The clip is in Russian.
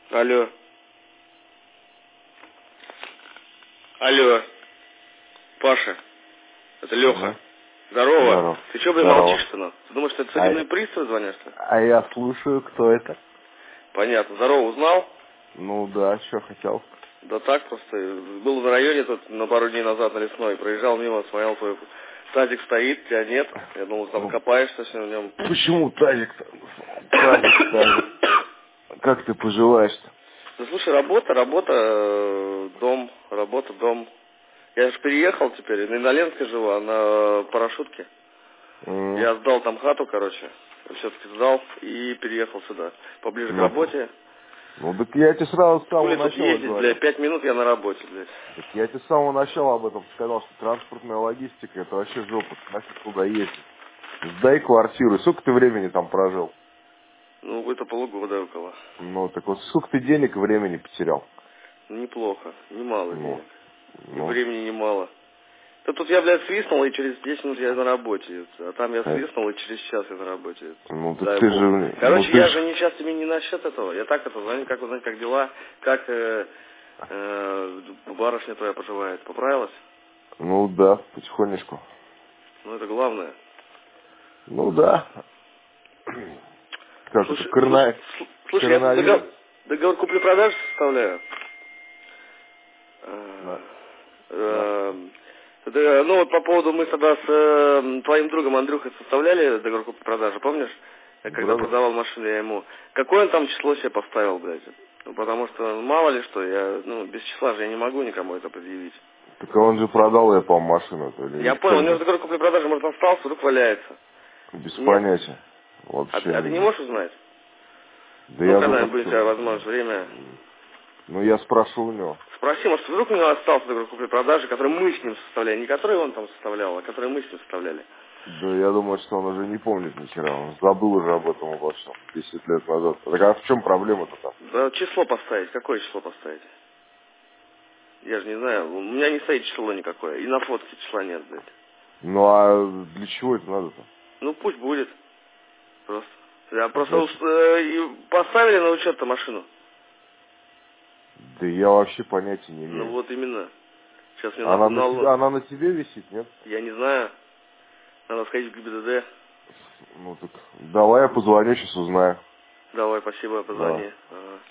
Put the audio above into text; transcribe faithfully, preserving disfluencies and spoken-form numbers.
Алло. Алло. Паша. Это Леха. Ага. Здорово. Здорово. Ты что, блин, Здорово. молчишь-то? Ну? Ты думаешь, что это судебные А... приставы звонят, что ли? а я слушаю, кто это? Понятно. Здорово, узнал? Ну да, что хотел. Да так просто. Был в районе тут на пару дней назад на Лесной. Проезжал мимо, смотрел, твой тазик стоит, тебя нет. Я думал, там Ну, копаешься все в нем. почему тазик-то? Тазик, тазик. Как ты поживаешь-то? Ну слушай, работа, работа, э, дом, работа, дом. Я же переехал теперь, на Инноленской живу, а на парашютке. Mm. Я сдал там хату, короче. Все-таки сдал и переехал сюда. Поближе к Ну, работе. ну так я тебе сразу с самого Хули тут начала ездить, говорю. блядь, пять минут я на работе, блядь. Так я тебе с самого начала об этом сказал, что транспортная логистика это вообще жопа. Нафиг туда ездить. Сдай квартиру. Сколько ты времени там прожил? Ну, это полугода около. Ну так вот, сколько ты денег и времени потерял? Неплохо, немало Ну, денег. И ну. времени немало. Да тут я, блядь, свистнул, и через десять минут я на работе. А там я э, свистнул, и через час я на работе. Ну так Дай ты бог. же... Ну Короче, ты я ж... же не сейчас тебе не насчет этого. Я так это звоню, как узнать, как дела, как э, э, барышня твоя поживает. Поправилась? Ну да, потихонечку. Ну, это главное. Ну да. Как это, Слушай, слушай, корона... слушай, я тут коронавирус? договор, договор купли-продажи составляю. Да. Да. Э, это, ну вот по поводу мы тогда с э, твоим другом Андрюхой составляли договор купли-продажи, помнишь? Я когда Брата? продавал машину, я ему... Какое он там число себе поставил, блядь? Ну, потому что мало ли что, я, ну, без числа же я не могу никому это предъявить. Так он же продал, я, по-моему, машину-то, или Я не понял, у него помню. же договор купли-продажи, может, остался, вдруг валяется. Без Нет? понятия. А, Вообще ты- а ты не не... можешь узнать? Да Ну, я когда-нибудь думаю, будет у тебя что... возможность, время. Ну, я спрошу у него. Спроси, может, вдруг у него остался договор купли-продажи, который мы с ним составляли, не который он там составлял, а который мы с ним составляли. Да я думаю, что он уже не помнит ни хера. Он забыл уже об этом обо всем. Десять лет назад. Так а в чем проблема-то там? Да, число поставить. Какое число поставить? Я же не знаю. У меня не стоит число никакое. И на фотке числа нет, блядь. Ну, а для чего это надо-то? Ну, пусть будет. Просто. Я просто Для... уж, э, и поставили на учет-то машину. Да я вообще понятия не Ну, имею. вот именно. Сейчас мне Она нахуй на тебе, нал... она на тебе висит, нет? Я не знаю. Надо сходить в ГИБДД. Ну так давай я позвоню, сейчас узнаю. Давай, спасибо, Да. позвони. Ага.